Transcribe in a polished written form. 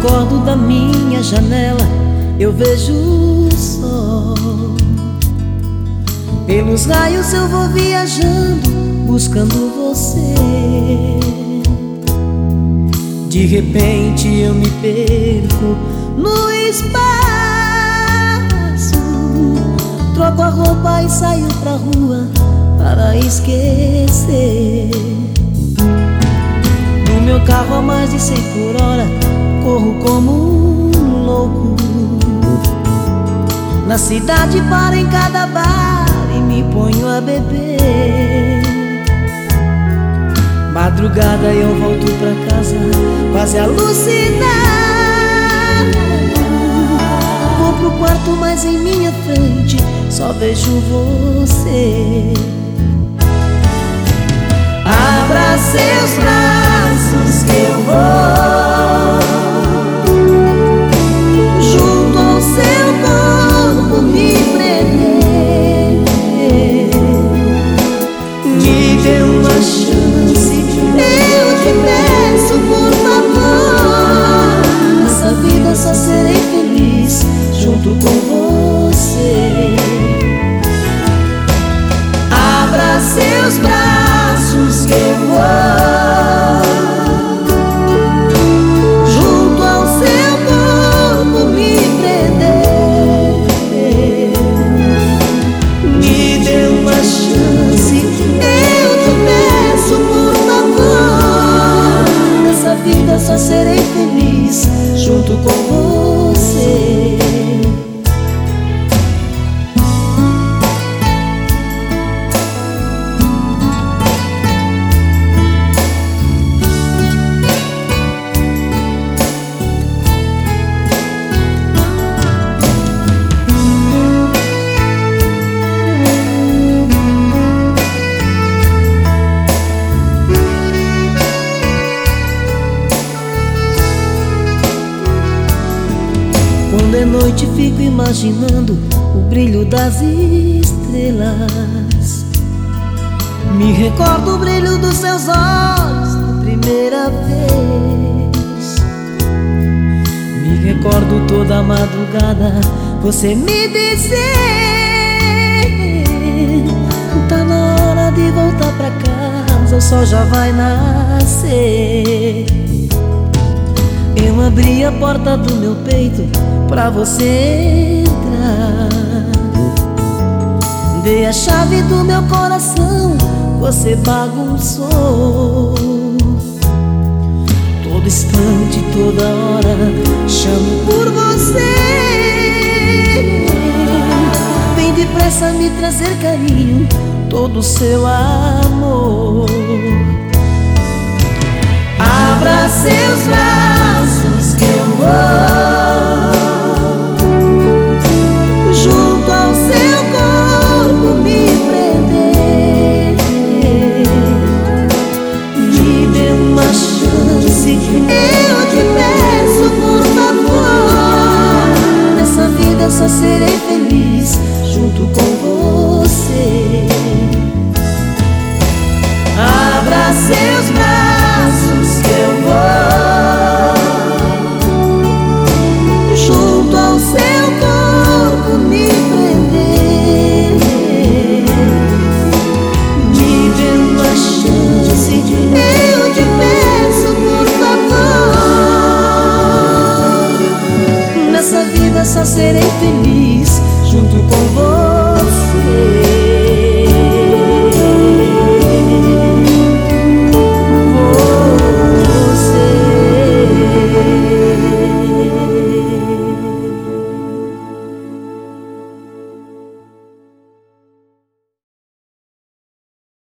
acordo da minha janela, eu vejo o sol. Pelos raios eu vou viajando, buscando você. De repente eu me perco no espaço. Troco a roupa e saio pra rua para esquecer. No meu carro a mais de 100 por hora, corro como um louco. Na cidade paro em cada bar e me ponho a beber. Madrugada eu volto pra casa quase alucinado. Vou pro quarto, mas em minha frente só vejo você. Abra seus braços que eu vou junto ao seu corpo me prender. Me dê uma chance, eu te peço por favor. Nessa vida só serei feliz junto com você. Abra seus braços que eu vou junto ao seu corpo me prender. Me dê uma chance, eu te peço por favor. Nessa vida só serei feliz junto com você. Quando é noite fico imaginando o brilho das estrelas. Me recordo o brilho dos seus olhos da primeira vez. Me recordo toda a madrugada você me dizer: tá na hora de voltar pra casa, o sol já vai nascer. Eu abri a porta do meu peito pra você entrar. Dei a chave do meu coração, você bagunçou. Todo instante, toda hora, chamo por você. Vem depressa me trazer carinho, todo o seu amor. Abra seus braços que eu vou junto ao seu corpo me prender. Me dê uma chance, eu te peço por favor. Nessa vida só serei feliz junto com você. Abra seus braços que eu vou junto ao seu corpo me prender. Me dê uma chance, eu te peço por favor. Nessa vida só serei feliz